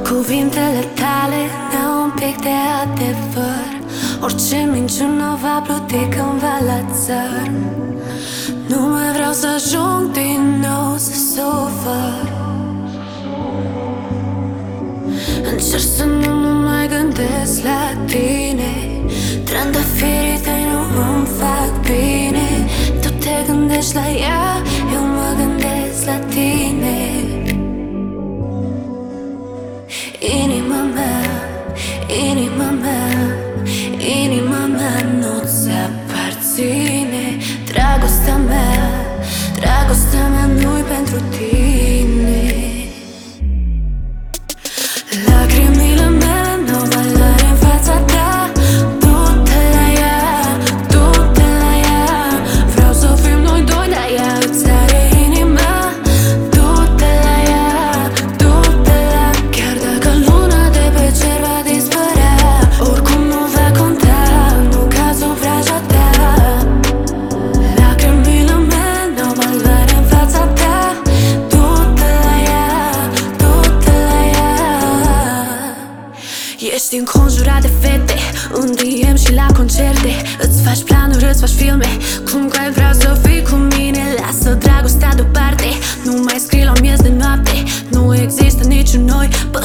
Cuvintele tale n-au un pic de adevăr. Orice minciună va pluti cândva la țăr. Nu mai vreau să ajung din nou să sufăr. Încerc să nu mă mai gândesc la tine. Trandafirii tăi nu îmi fac bine. Tu te gândești la ea, eu mă gândesc la tine. Inima mea, inima mea, inima mea nu-ți aparține. Dragostea mea, dragostea mea nu-i pentru tine. Lacrimile mele n-au valoare în fața ta. Du-te la ea, du-te la ea. Vreau să fim noi doi, dar ea îți are inima. Du-te la ea, du-te la. Chiar dacă luna de pe cer va dispărea, oricum nu va conta, nu cad sub vraja ta. Lacrimile mele n-au valoare în fața ta. Du-te la ea, du-te la ea. Ești înconjurat de fete în DM și la concerte. Îți faci planuri, îți faci filme, cum că ai vrea să fii cu mine. Lasă dragostea deoparte, nu mai scrii la miez de noapte. Nu există niciun noi,